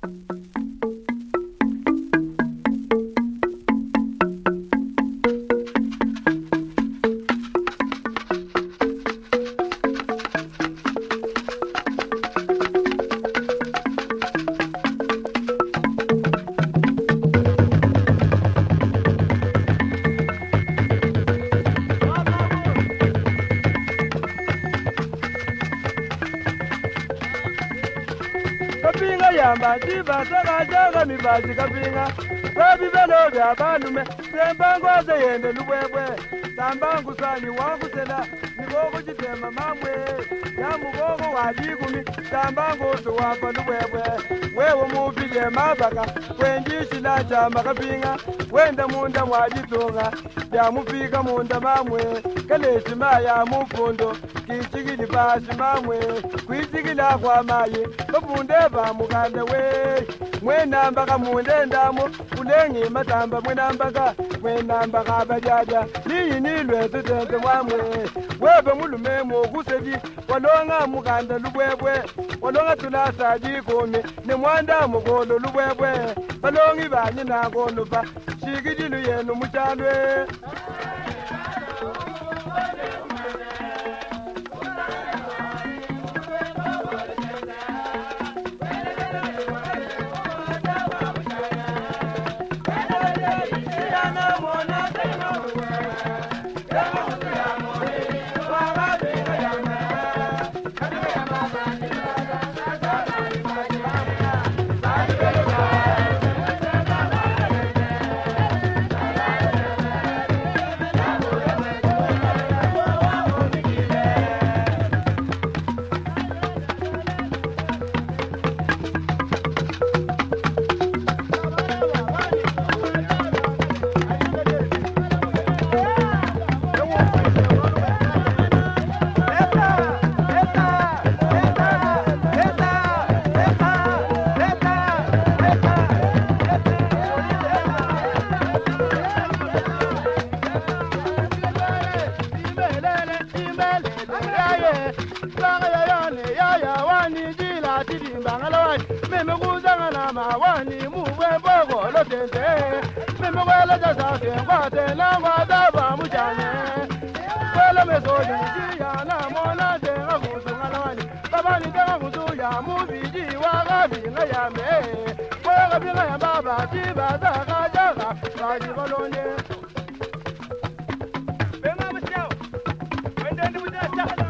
Kapinga yamba jiba saka jaga mibazi kapinga Babi belo bya banume Sembango ze yende luwebwe Sambangu sani wangu tena Nigogo jitema mamwe Ya mugogo wajigumi Sambangu suwapa luwebwe Wewe mupile mabaka Kwenjishi la chama kapinga Wenda munda mwajitunga Ya mupika munda mamwe Kaleshi maya mufundo Kichigili basi mamwe Kwichigila kwa maye Kapunde ba mugande we Mwenambaka munde ndamo Kulengi matamba mwenambaka Mwenambaka bajaja Niyi nilwe tutente mwamwe Webe mulume mwokusegi Walonga muganda lubwebwe Walonga tulasa jikumi Ni mwanda mugolo lubwebwe Balongi banyi na gonupa Shigijilu yenu muchalwe Wani muwe bogo lo tente Mime wele jasa kwa te la wada ba mujane Wele me so ji ya na mona te agusu ngalawani Baba ni te agusu ya mubiji wa gabi nga ya me Wa gabi nga ya baba ti ba da ga jaga ba ji kolonye Bema mchao Wende ndi mchao